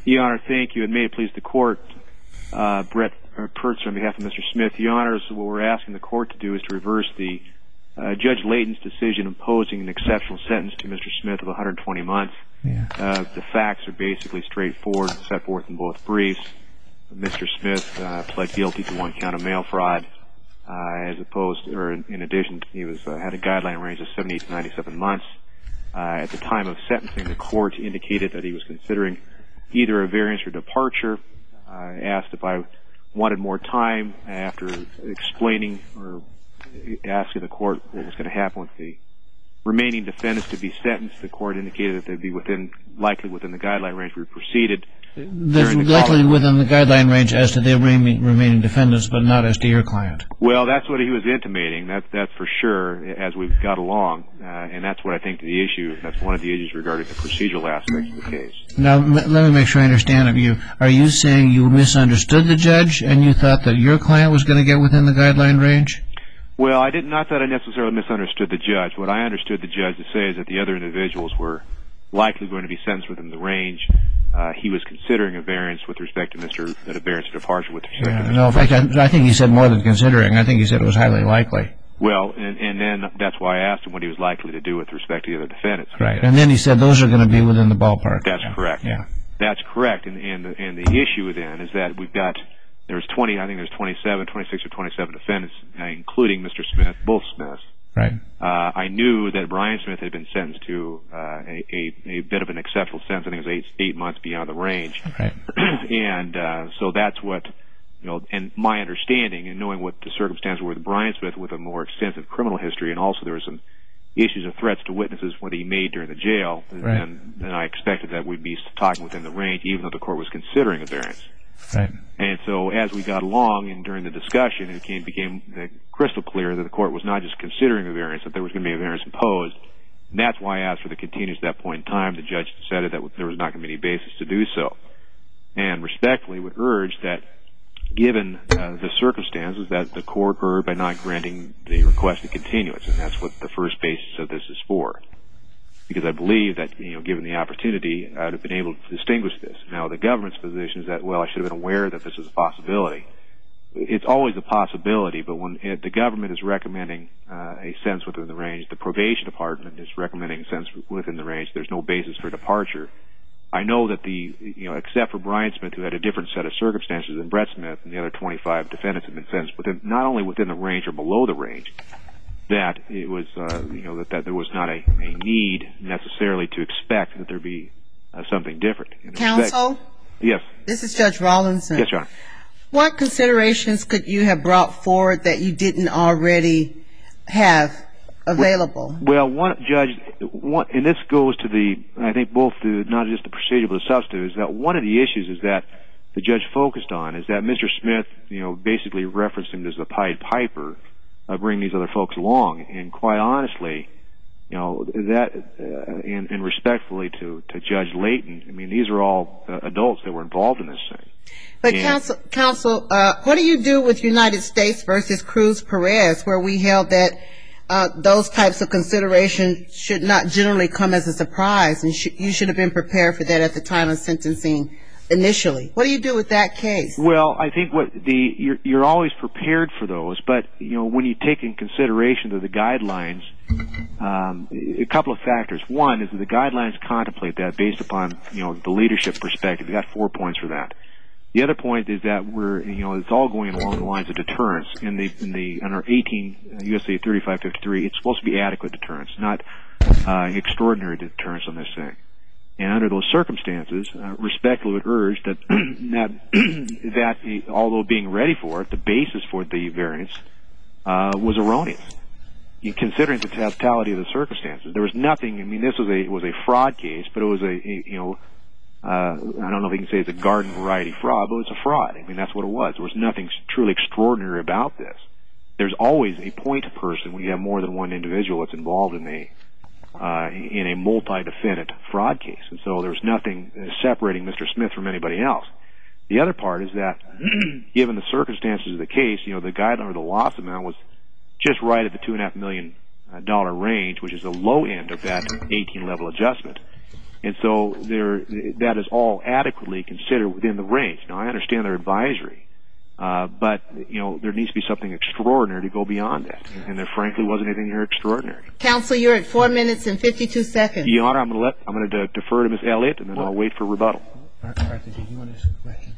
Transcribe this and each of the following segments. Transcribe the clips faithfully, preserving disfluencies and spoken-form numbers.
Your Honor, thank you, and may it please the Court, uh, Brett Pertz on behalf of Mister Smith. Your Honor, what we're asking the Court to do is to reverse the uh, Judge Layton's decision imposing an exceptional sentence to Mister Smith of one hundred twenty months. Yeah. Uh, the facts are basically straightforward and set forth in both briefs. Mister Smith uh, pled guilty to one count of mail fraud, uh, as opposed, or in, in addition, he was uh, had a guideline range of seventy to ninety-seven months. Uh, at the time of sentencing, the Court indicated that he was considering either a variance or departure. Uh, asked if I wanted more time after explaining or asking the Court what was going to happen with the remaining defendants to be sentenced. The Court indicated that they'd be within, likely within the guideline range. We proceeded. That's likely within the guideline range as to the remaining defendants, but not as to your client. Well, that's what he was intimating. That's that's for sure as we've got along, uh, and that's what I think the issue. That's one of the issues regarding the procedural aspects of the case. Now, let me make sure I understand it. You are you saying you misunderstood the judge and you thought that your client was going to get within the guideline range? Well, I did not that I necessarily misunderstood the judge. What I understood the judge to say is that the other individuals were likely going to be sentenced within the range. Uh, he was considering a variance with respect to Mister a variance or departure with respect yeah, to Mister No, in fact, I, I think he said more than considering. I think he said it was highly likely. Well, and, and then that's why I asked him what he was likely to do with respect to the other defendants. Right, and then he said those are going to be within the ballpark. That's yeah. correct. Yeah, that's correct. And and the, and the issue then is that we've got there's twenty. I think there's twenty-seven, twenty-six or twenty-seven defendants, uh, including Mister Smith, both Smiths. Right. Uh, I knew that Brian Smith had been sentenced to uh, a, a, a bit of an exceptional sentence. I think it was eight, eight months beyond the range. Right. and uh, so that's what, you know, and my understanding and knowing what the circumstances were with Brian Smith with a more extensive criminal history, and also there were some issues of threats to witnesses what he made during the jail, right. then, then I expected that we'd be talking within the range, even though the court was considering a variance. Right. And so as we got along and during the discussion, it became, became crystal clear that the court was not just considering a variance, that there was going to be a variance imposed. And that's why I asked for the continuance at that point in time. The judge decided that there was not going to be any basis to do so. And respectfully would urge that given uh, the circumstances that the court erred by not granting the requested continuance. And that's what the first basis of this is for. Because I believe that, you know, given the opportunity, I would have been able to distinguish this. Now, the government's position is that, well, I should have been aware that this is a possibility. It's always a possibility, but when it, the government is recommending uh, a sentence within the range, the probation department is recommending a sentence within the range, there's no basis for departure. I know that the, you know, except for Brian Smith, who had a different set of circumstances than Brett Smith, and the other twenty-five defendants have been sentenced within, not only within the range or below the range, that it was, uh, you know, that, that there was not a, a need necessarily to expect that there be uh, something different. Counsel? Respect. Yes. This is Judge Rawlinson. Yes, Your Honor. What considerations could you have brought forward that you didn't already have available? Well, one, Judge, one, and this goes to the, I think both the, not just the procedural but the substantive, is that one of the issues is that the judge focused on is that Mister Smith, you know, basically referenced him as the Pied Piper, Uh, bring these other folks along, and quite honestly, you know, that, uh, and, and respectfully to, to Judge Layton, I mean, these are all uh, adults that were involved in this thing. But and, counsel, counsel, uh, what do you do with United States versus Cruz Perez, where we held that uh, those types of considerations should not generally come as a surprise, and sh you should have been prepared for that at the time of sentencing initially? What do you do with that case? Well, I think what the you're, you're always prepared for those, but you know when you take in consideration of the guidelines, um, a couple of factors. One is that the guidelines contemplate that based upon you know the leadership perspective. You got four points for that. The other point is that we're you know it's all going along the lines of deterrence. In the in the under eighteen U S A thirty-five fifty-three, it's supposed to be adequate deterrence, not uh, extraordinary deterrence on this thing. And under those circumstances, uh, respectfully would urge that that, that although being ready for it, the basis for the variance uh, was erroneous. You, considering the totality of the circumstances, there was nothing. I mean, this was a it was a fraud case, but it was a, a you know uh, I don't know if you can say it's a garden variety fraud, but it's a fraud. I mean, that's what it was. There was nothing truly extraordinary about this. There's always a point person when you have more than one individual that's involved in a Uh, in a multi-defendant fraud case. And so there was nothing separating Mister Smith from anybody else. The other part is that given the circumstances of the case, you know, the guideline or the loss amount was just right at the two and a half million dollar range, which is the low end of that eighteen level adjustment. And so there, that is all adequately considered within the range. Now, I understand they're advisory, uh, but, you know, there needs to be something extraordinary to go beyond that. And there, frankly, wasn't anything here extraordinary. Counsel, you're at four minutes and fifty-two seconds. Your Honor, I'm going to let, I'm going to defer to Miz Elliott, and then I'll wait for rebuttal. Arthur, did you want to ask a question?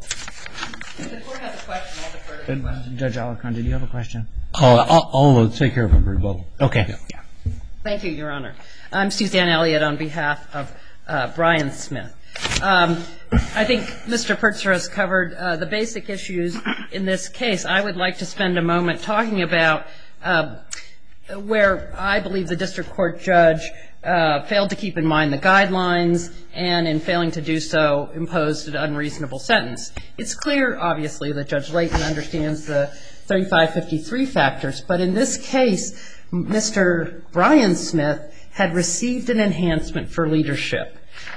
If the court has a question, I'll defer to the question. Judge Alarcon, did you have a question? Oh, I'll, I'll take care of a rebuttal. Okay. Yeah. Yeah. Thank you, Your Honor. I'm Suzanne Elliott on behalf of uh, Brian Smith. Um, I think Mister Pertzer has covered uh, the basic issues in this case. I would like to spend a moment talking about uh, where I believe the district court judge uh, failed to keep in mind the guidelines and, in failing to do so, imposed an unreasonable sentence. It's clear, obviously, that Judge Layton understands the thirty-five fifty-three factors, but in this case, Mister Brian Smith had received an enhancement for leadership.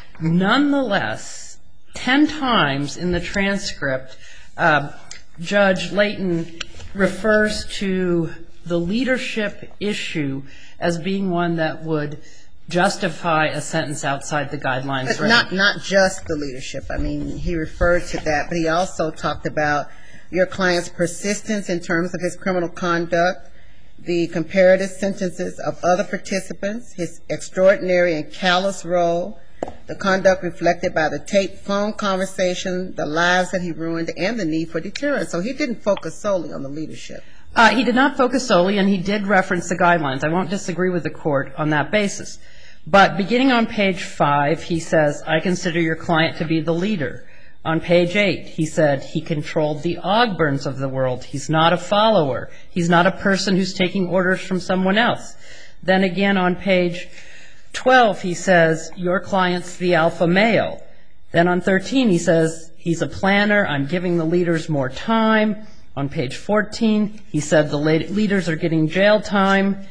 Nonetheless, ten times in the transcript, uh, Judge Layton refers to the leadership issue as being one that would justify a sentence outside the guidelines. But not, not just the leadership. I mean, he referred to that, but he also talked about your client's persistence in terms of his criminal conduct, the comparative sentences of other participants, his extraordinary and callous role, the conduct reflected by the taped phone conversation, the lives that he ruined, and the need for deterrence. So he didn't focus solely on the leadership. Uh, he did not focus solely, and he did reference the guidelines. I won't disagree with the court on that basis. But beginning on page five, he says, I consider your client to be the leader. On page eight, he said he controlled the Ogburns of the world. He's not a follower. He's not a person who's taking orders from someone else. Then again on page twelve, he says, your client's the alpha male. Then on thirteen, he says, he's a planner. I'm giving the leaders more time. On page fourteen, he said the leaders are getting jail time.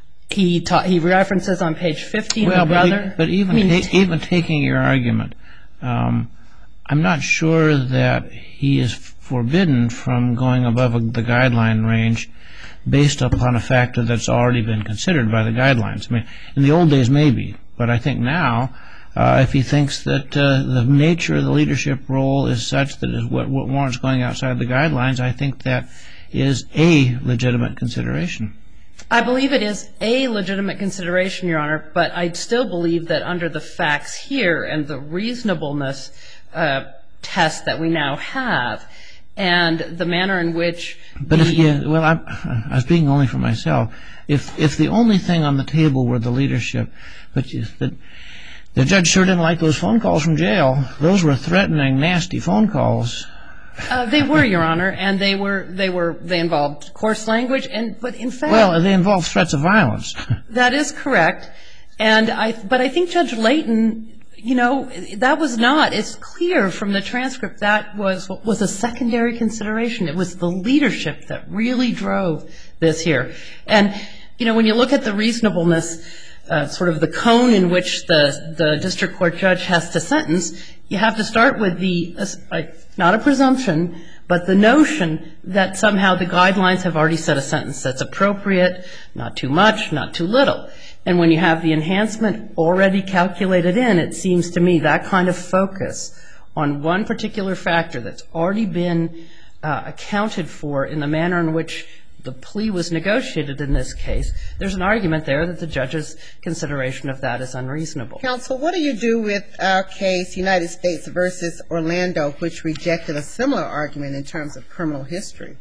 He ta- he references on page fifteen well, the but brother. He, but even I mean, ta- even taking your argument, um, I'm not sure that he is forbidden from going above a, the guideline range based upon a factor that's already been considered by the guidelines. I mean, in the old days maybe, but I think now, uh, if he thinks that uh, the nature of the leadership role is such that is what, what warrants going outside the guidelines, I think that is a legitimate consideration. I believe it is a legitimate consideration, Your Honor, but I still believe that under the facts here and the reasonableness uh, test that we now have and the manner in which... But if you, well, I'm, I was speaking only for myself. If if the only thing on the table were the leadership, but you, the, the judge sure didn't like those phone calls from jail. Those were threatening, nasty phone calls. Uh, they were, Your Honor, and they were they were they involved coarse language, and but in fact, well, they involved threats of violence. That is correct, and I but I think Judge Layton, you know, that was not. It's clear from the transcript that was was a secondary consideration. It was the leadership that really drove this here, and you know, when you look at the reasonableness. Uh, sort of the cone in which the, the district court judge has to sentence, you have to start with the, uh, not a presumption, but the notion that somehow the guidelines have already set a sentence that's appropriate, not too much, not too little. And when you have the enhancement already calculated in, it seems to me that kind of focus on one particular factor that's already been uh, accounted for in the manner in which the plea was negotiated in this case, there's an argument there that the judge's consideration of that is unreasonable. Counsel, what do you do with our case, United States versus Orlando, which rejected a similar argument in terms of criminal history?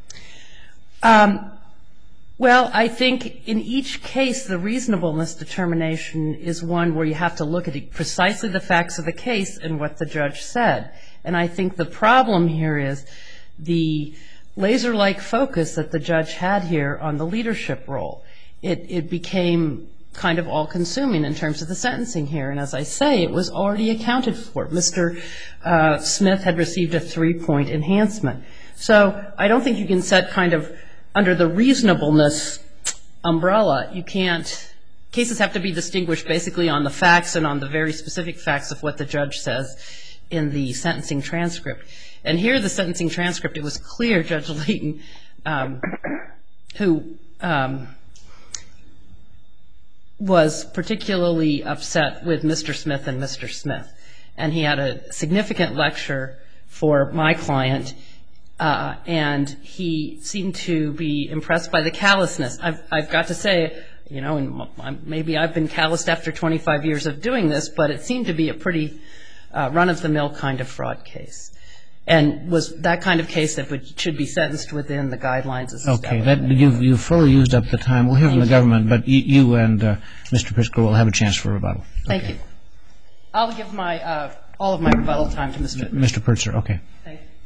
Um, well, I think in each case, the reasonableness determination is one where you have to look at precisely the facts of the case and what the judge said. And I think the problem here is the laser-like focus that the judge had here on the leadership role. It, it became kind of all-consuming in terms of the sentencing here. And as I say, it was already accounted for. Mister Uh, Smith had received a three-point enhancement. So I don't think you can set kind of under the reasonableness umbrella. You can't – cases have to be distinguished basically on the facts and on the very specific facts of what the judge says in the sentencing transcript. And here, the sentencing transcript, it was clear Judge Layton, um, who um, was particularly upset with Mister Smith and Mister Smith. And he had a significant lecture for my client, uh, and he seemed to be impressed by the callousness. I've, I've got to say, you know, and maybe I've been calloused after twenty-five years of doing this, but it seemed to be a pretty uh, run-of-the-mill kind of fraud case. And was that kind of case that would, should be sentenced within the guidelines as established. Okay, that, you've, you've fully used up the time. We'll hear from the government, but you, you and uh, Mister Pritzker will have a chance for rebuttal. Thank okay. you. I'll give my uh, all of my rebuttal time to Mister Mister Pritzker, okay. Thank you.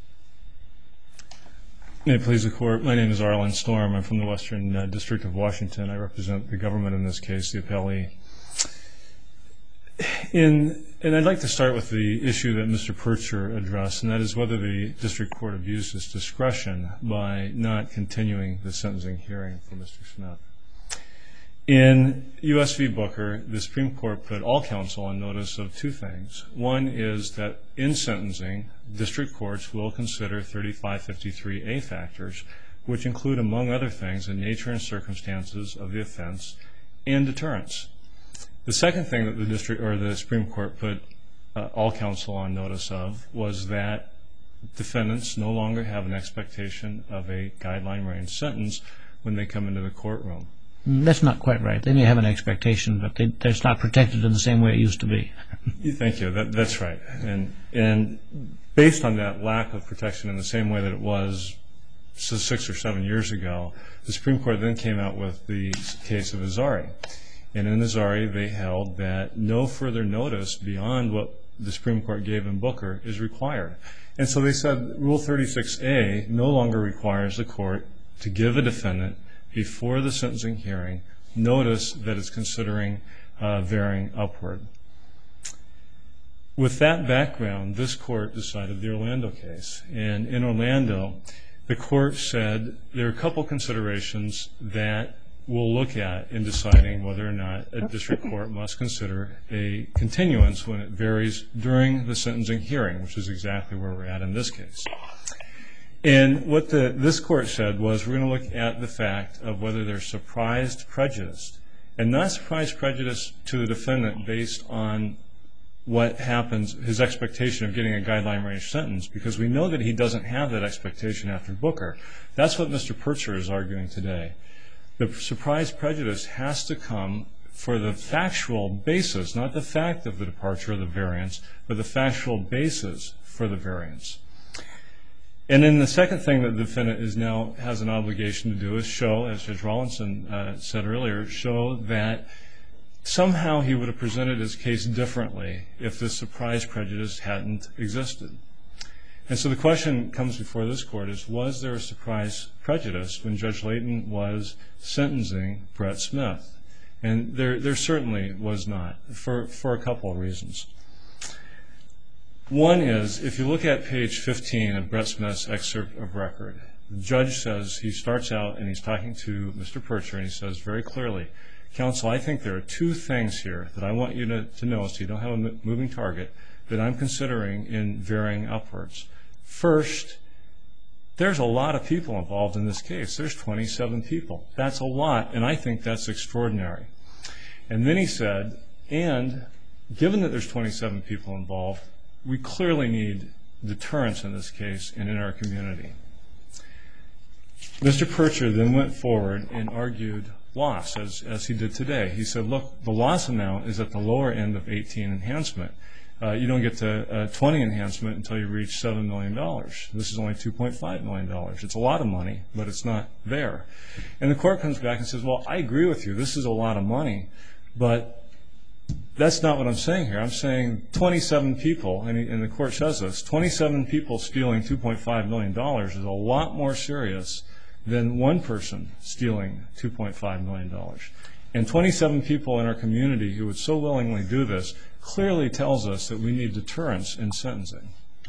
May it please the Court, my name is Arlen Storm. I'm from the Western uh, District of Washington. I represent the government in this case, the appellee. In, and I'd like to start with the issue that Mister Pritzker addressed, and that is whether the district court abused its discretion by not continuing the sentencing hearing for Mister Smith. In U S v. Booker, the Supreme Court put all counsel on notice of two things. One is that in sentencing, district courts will consider thirty-five fifty-three A factors, which include, among other things, the nature and circumstances of the offense and deterrence. The second thing that the district or the Supreme Court put uh, all counsel on notice of was that defendants no longer have an expectation of a guideline range sentence when they come into the courtroom. That's not quite right. They may have an expectation, but they, it's not protected in the same way it used to be. Thank you. That, that's right. And and based on that lack of protection in the same way that it was six or seven years ago, the Supreme Court then came out with the case of Azari. And in Azari, they held that no further notice beyond what the Supreme Court gave in Booker is required. And so they said Rule thirty-six A no longer requires the court to give a defendant before the sentencing hearing notice that it's considering uh, varying upward. With that background, this court decided the Orlando case. And in Orlando, the court said there are a couple considerations that we'll look at in deciding whether or not a district court must consider a continuance when it varies during the sentencing hearing, which is exactly where we're at in this case. And what the, this court said was we're going to look at the fact of whether there's surprised prejudice, and not surprised prejudice to the defendant based on what happens, his expectation of getting a guideline range sentence, because we know that he doesn't have that expectation after Booker. That's what Mister Pritzker is arguing today. The surprise prejudice has to come for the factual basis, not the fact of the departure or the variance, but the factual basis for the variance. And then the second thing that the defendant is now has an obligation to do is show, as Judge Rawlinson uh, said earlier, show that somehow he would have presented his case differently if this surprise prejudice hadn't existed. And so the question comes before this court is, was there a surprise prejudice when Judge Layton was sentencing Brett Smith? And there, there certainly was not, for, for a couple of reasons. One is, if you look at page fifteen of Brett Smith's excerpt of record, the judge says, he starts out and he's talking to Mister Pritzker, and he says very clearly, counsel, I think there are two things here that I want you to, to know so you don't have a moving target that I'm considering in varying upwards. First, there's a lot of people involved in this case. There's twenty-seven people. That's a lot, and I think that's extraordinary. And then he said, and given that there's twenty-seven people involved, we clearly need deterrence in this case and in our community. Mister Pritzker then went forward and argued loss, as, as he did today. He said, look, the loss amount is at the lower end of eighteen enhancement. Uh, you don't get to uh, twenty enhancement until you reach seven million dollars. This is only two point five million dollars. It's a lot of money, but it's not there. And the court comes back and says, well, I agree with you. This is a lot of money, but that's not what I'm saying here. I'm saying twenty-seven people, and, and the court says this, twenty-seven people stealing two point five million dollars is a lot more serious than one person stealing two point five million dollars. And twenty-seven people in our community who would so willingly do this clearly tells us that we need deterrence in sentencing.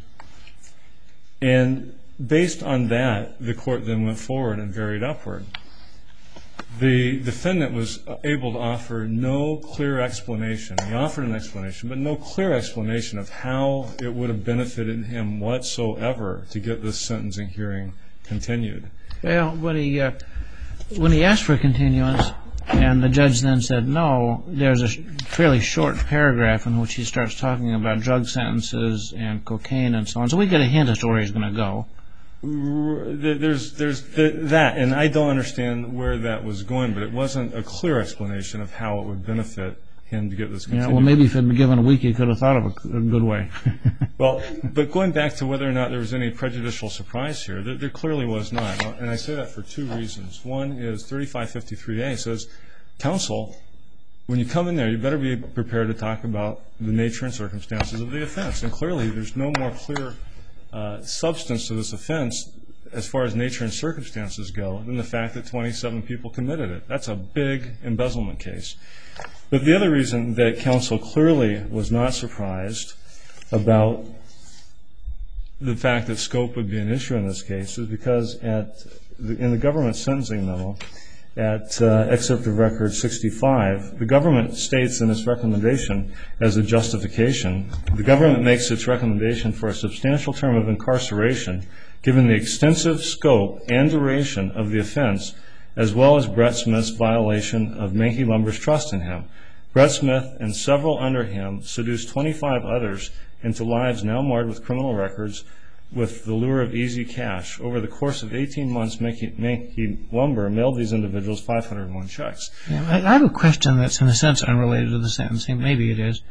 And based on that, the court then went forward and varied upward. The defendant was able to offer no clear explanation. He offered an explanation, but no clear explanation of how it would have benefited him whatsoever to get this sentencing hearing continued. Well, when he, uh, when he asked for a continuance, And the judge then said, no, there's a fairly short paragraph in which he starts talking about drug sentences and cocaine and so on. So we get a hint as to where he's going to go. There's there's that, and I don't understand where that was going, but it wasn't a clear explanation of how it would benefit him to get this continued. Yeah, well, maybe if he'd been given a week, he could have thought of a, a good way. Well, but going back to whether or not there was any prejudicial surprise here, there, there clearly was not, and I say that for two reasons. One is thirty-five fifty-three A says, counsel, when you come in there, you better be prepared to talk about the nature and circumstances of the offense. And clearly, there's no more clear uh, substance to this offense as far as nature and circumstances go than the fact that twenty-seven people committed it. That's a big embezzlement case. But the other reason that counsel clearly was not surprised about the fact that scope would be an issue in this case is because at the, in the government sentencing memo, at uh, excerpt of record sixty-five, the government states in its recommendation as a justification, the government makes its recommendation for a substantial term of incarceration given the extensive scope and duration of the offense, as well as Brett Smith's violation of Menke Lumber's trust in him. Brett Smith and several under him seduced twenty-five others into lives now marred with criminal records with the lure of easy cash. Over the course of eighteen months, Menke, Menke Lumber mailed these individuals five hundred one checks. Yeah, I have a question that's in a sense unrelated to the sentencing. Maybe it is.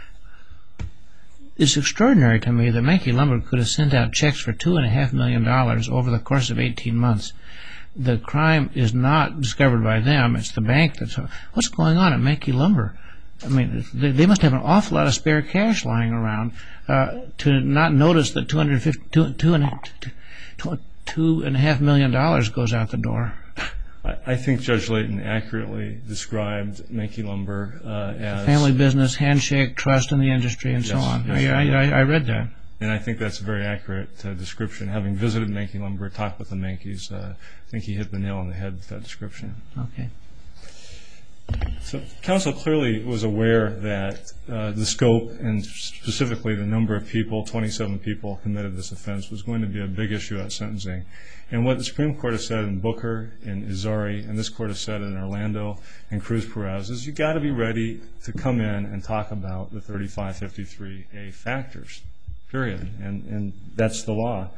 It's extraordinary to me that Menke Lumber could have sent out checks for two and a half million dollars over the course of eighteen months. The crime is not discovered by them. It's the bank that's... What's going on at Menke Lumber? I mean, they, they must have an awful lot of spare cash lying around uh, to not notice that two hundred fifty, two, two, and, two, two and a half million dollars goes out the door. I, I think Judge Layton accurately described Menke Lumber uh, as... Family business, handshake, trust in the industry, and yes, so on. Yes, I, I, I read that. And I think that's a very accurate uh, description. Having visited Menke Lumber, talked with the Menkes, uh, I think he hit the nail on the head with that description. Okay. So counsel clearly was aware that uh, the scope and specifically the number of people, twenty-seven people committed this offense, was going to be a big issue at sentencing. And what the Supreme Court has said in Booker, in Izzari, and this Court has said in Orlando and Cruz Perez is you've got to be ready to come in and talk about the thirty-five fifty-three A factors. Period. And, and that's the law.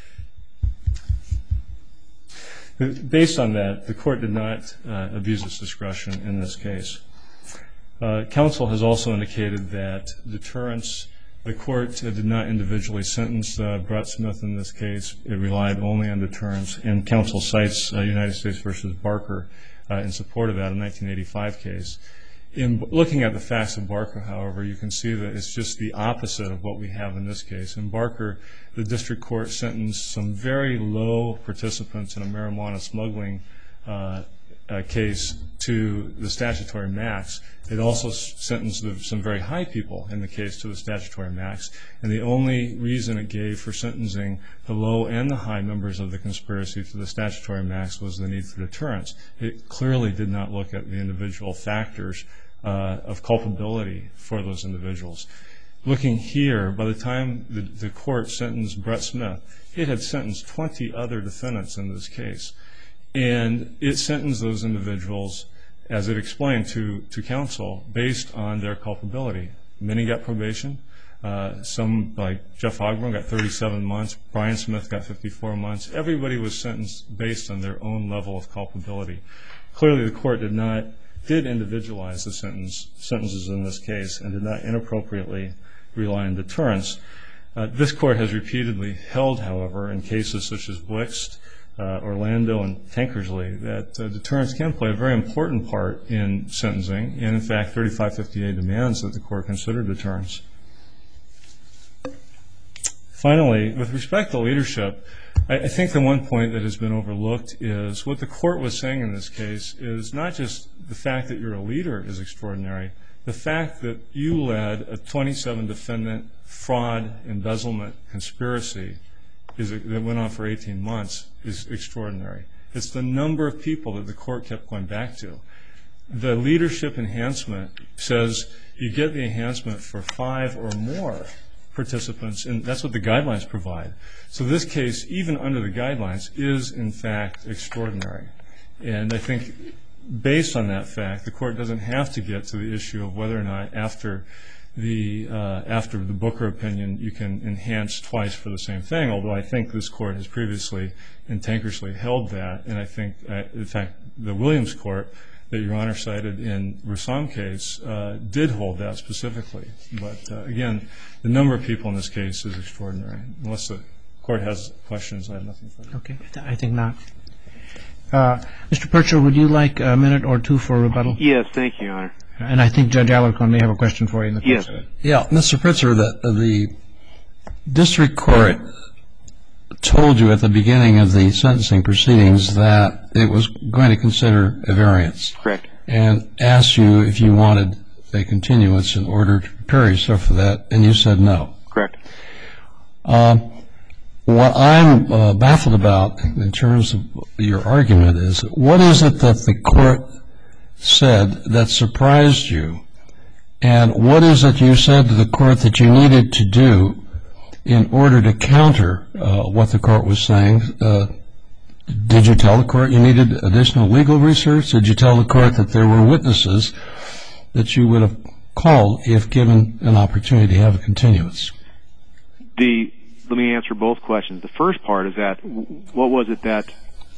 Based on that, the court did not uh, abuse its discretion in this case. Uh, counsel has also indicated that deterrence, the court uh, did not individually sentence uh, Brett Smith in this case. It relied only on deterrence. And counsel cites uh, United States versus Barker uh, in support of that, a nineteen eighty-five case. In looking at the facts of Barker, however, you can see that it's just the opposite of what we have in this case. In Barker, the district court sentenced some very low participants in a marijuana smuggling uh, uh, case to the statutory max. It also sentenced some very high people in the case to the statutory max. And the only reason it gave for sentencing the low and the high members of the conspiracy to the statutory max was the need for deterrence. It clearly did not look at the individual factors Uh, of culpability for those individuals. Looking here, by the time the, the court sentenced Brett Smith, it had sentenced twenty other defendants in this case. And it sentenced those individuals, as it explained to, to counsel, based on their culpability. Many got probation. Uh, some, like Jeff Ogburn, got thirty-seven months. Brian Smith got fifty-four months. Everybody was sentenced based on their own level of culpability. Clearly, the court did not did individualize the sentence, sentences in this case and did not inappropriately rely on deterrence. Uh, this court has repeatedly held, however, in cases such as Blixt, uh, Orlando, and Tankersley, that uh, deterrence can play a very important part in sentencing. And in fact, thirty-five fifty-eight demands that the court consider deterrence. Finally, with respect to leadership, I think the one point that has been overlooked is what the court was saying in this case is not just the fact that you're a leader is extraordinary. The fact that you led a twenty-seven defendant fraud embezzlement conspiracy is, that went on for eighteen months is extraordinary. It's the number of people that the court kept going back to. The leadership enhancement says you get the enhancement for five or more participants, and that's what the guidelines provide. So this case, even under the guidelines, is in fact extraordinary. And I think based on that fact, the court doesn't have to get to the issue of whether or not after the uh, after the Booker opinion you can enhance twice for the same thing, although I think this court has previously and Tankersley held that, and I think, uh, in fact, the Williams court that Your Honor cited in Rassam case uh, did hold that specifically. But, uh, again, the number of people in this case is extraordinary. Unless the court has questions, I have nothing further. Okay, I think not. Uh, Mister Purcher, would you like a minute or two for rebuttal? Yes, thank you, Your Honor. And I think Judge Alarcon may have a question for you in the Yes. Yeah, Mister Pritzer, the, the district court told you at the beginning of the sentencing proceedings that it was going to consider a variance. Correct. And asked you if you wanted a continuance in order to prepare yourself for that, and you said no. Correct. Um, what I'm uh, baffled about in terms of your argument is, what is it that the court said that surprised you, and what is it you said to the court that you needed to do in order to counter uh, what the court was saying? Uh, did you tell the court you needed additional legal research? Did you tell the court that there were witnesses that you would have called if given an opportunity to have a continuance? The let me answer both questions. The first part is that what was it that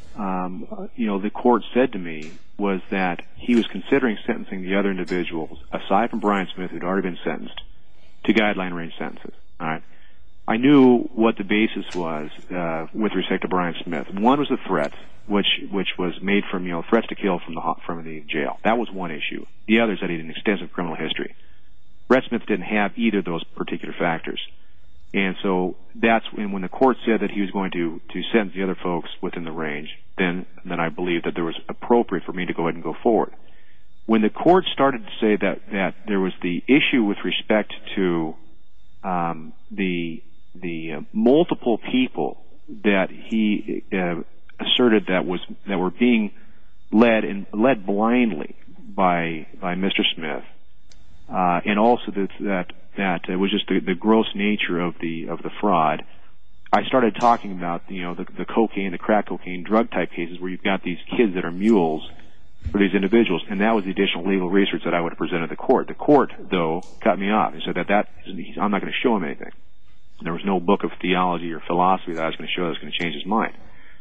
um, you know the court said to me was that he was considering sentencing the other individuals, aside from Brian Smith, who'd already been sentenced, to guideline range sentences. All right. I knew what the basis was uh, with respect to Brian Smith. One was the threat, which which was made from you know threats to kill from the from the jail. That was one issue. The other is that he had an extensive criminal history. Brett Smith didn't have either of those particular factors, and so that's when, when the court said that he was going to to sentence the other folks within the range. Then then I believed that there was appropriate for me to go ahead and go forward. When the court started to say that that there was the issue with respect to um, the the uh, multiple people that he uh, asserted that was that were being led and led blindly by by Mister Smith, uh, and also that that that it was just the, the gross nature of the of the fraud. I started talking about you know the, the cocaine, the crack cocaine, drug type cases where you've got these kids that are mules for these individuals, and that was the additional legal research that I would have presented to the court. The court, though, cut me off and said that that I'm not going to show him anything. There was no book of theology or philosophy that I was going to show that was going to change his mind.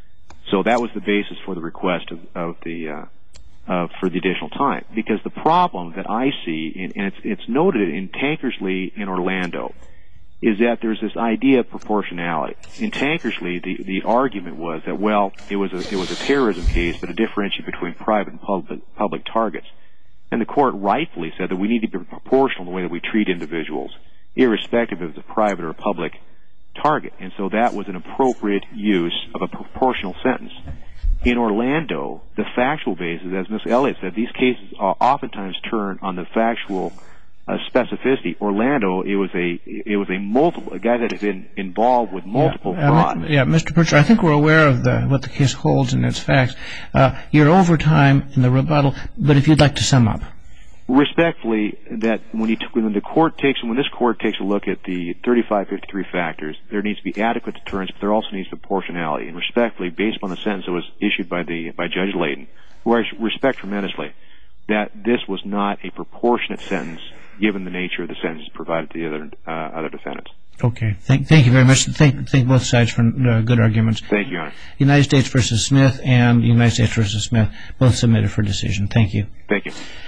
So that was the basis for the request of, of the uh, uh, for the additional time. Because the problem that I see, and, and it's, it's noted in Tankersley in Orlando, is that there's this idea of proportionality. In Tankersley, the, the argument was that, well, it was a, it was a terrorism case, but a differentiation between private and public, public targets. And the court rightfully said that we need to be proportional in the way that we treat individuals, irrespective if it's a private or a public target. And so that was an appropriate use of a proportional sentence. In Orlando, the factual basis, as Miz Elliott said, these cases uh, oftentimes turn on the factual uh, specificity. Orlando, it was a it was a multiple a guy that had been involved with multiple yeah, frauds. Uh, yeah, Mister Pritcher, I think we're aware of the what the case holds and its facts. Uh, you're over time in the rebuttal, but if you'd like to sum up. Respectfully, that when you t- when the court takes when this court takes a look at the thirty-five fifty-three factors, there needs to be adequate deterrence, but there also needs proportionality. And respectfully, based upon the sentence that was issued by the by Judge Layden, who I respect tremendously, that this was not a proportionate sentence given the nature of the sentences provided to the other uh, other defendants. Okay. Thank, thank you very much. Thank, thank both sides for uh, good arguments. Thank you, Your Honor. United States versus Smith and United States versus Smith, both submitted for decision. Thank you. Thank you.